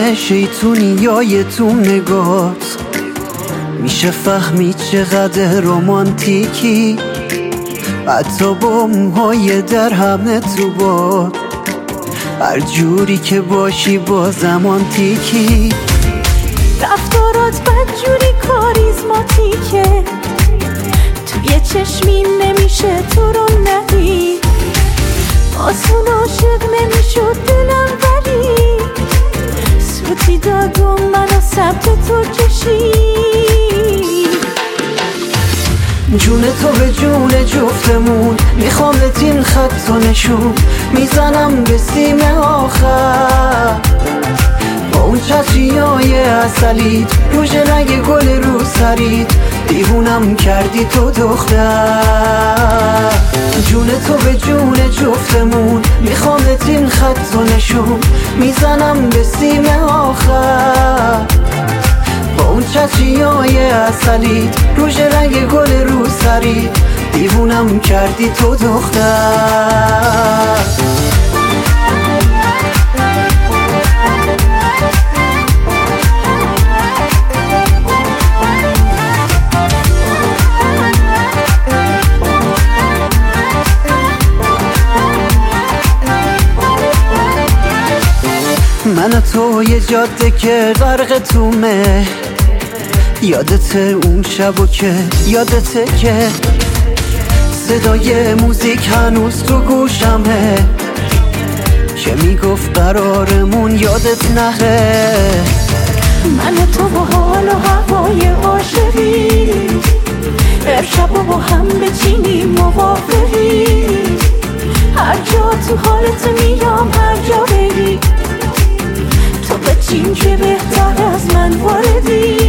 همه شیطونیای تو نگات میشه فهمید چقدر رومانتیکی، حتی با موهای در همه تو باد، هر جوری که باشی با زمان تیکی. رفتارات بدجوری کاریزماتیکه، توی چشمی نمیشه تو رو ندید، آسون عاشق نمیشد دلم، ولی سوتی داد و منو سمت تو کشید. جون تو به جون جفتمون، میخوامت این خط و نشون، میزنم به سیم آخر با اون چشیای اصلیت، روژ رنگ گل رو سرید، دیوونم کردی تو دختر. جون تو به جون جفتمون، میخوامت این خط و نشون، میزنم به سیم آخر با اون چشیای اصلیت، روژ رنگ گل رو سرید، دیوونم کردی تو دختر. من و تو یه جاده که غرق تو مه، یادته اون شبو که یادته که صدای موزیک هنوز تو گوشمه که میگفت قرارمون یادت نره. من و تو با حال و هوای عاشقی، امشب با هم بچینیم موافقی، هر جا تو حالت میام هر جا بری، تو بچین که بهتر از من واردی.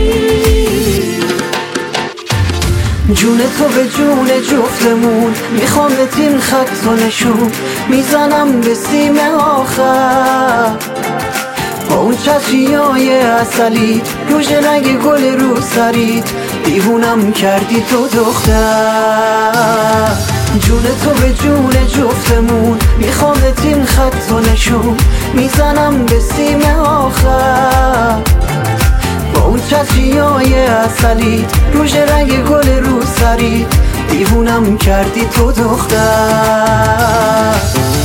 جون تو به جون جفتمون، میخوامت این خط و نشون، میزنم به سیم آخر با اون چشیای اصلیت، روژ رنگ گل رو سرید، دیوونم کردی تو دختر. جون تو به جون جفتمون، میخوامت این خط و نشون، میزنم به سیم آخر با اون چشیای اصلیت، روژ رنگ گل رو سرید، دیوونم کردی تو دختر.